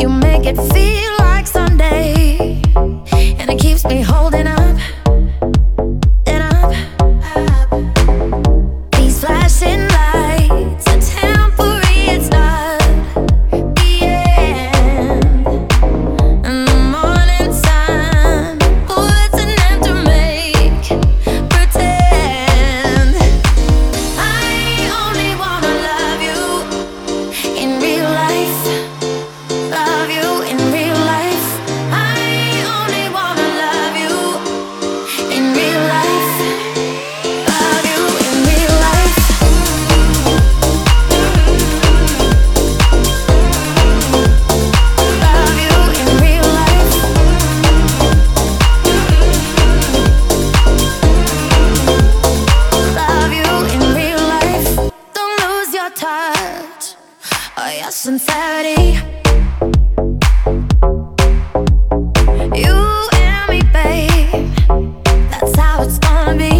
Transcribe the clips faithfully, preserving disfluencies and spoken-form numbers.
You make it feel like Sunday, and it keeps me holding up and up. These flashing lights are temporary, it's not the end. And the morning sun puts an end to make pretend. I only wanna love you in real life. Love you in real life. I only wanna love you in real life. Love you in real life. Love you in real life. Love you in real life. Don't lose your touch or your sincerity. You and me, babe, that's how it's gonna be.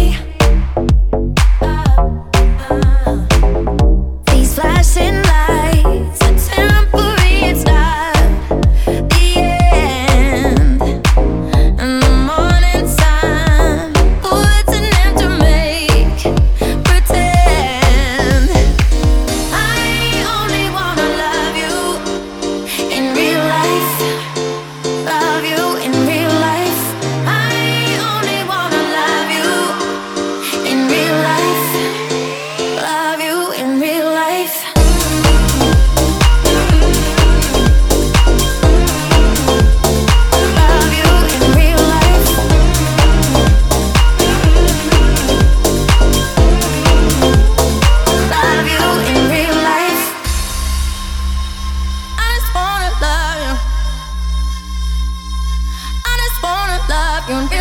These flashing lights are temporary, it's not the end. And the morning sun puts an end to make pretend. I only wanna love you in real life. Love you in real life. I only wanna love you in real life. Love you in real life. Love you in real life. Love you in real life. I just wanna love you. I just wanna love you.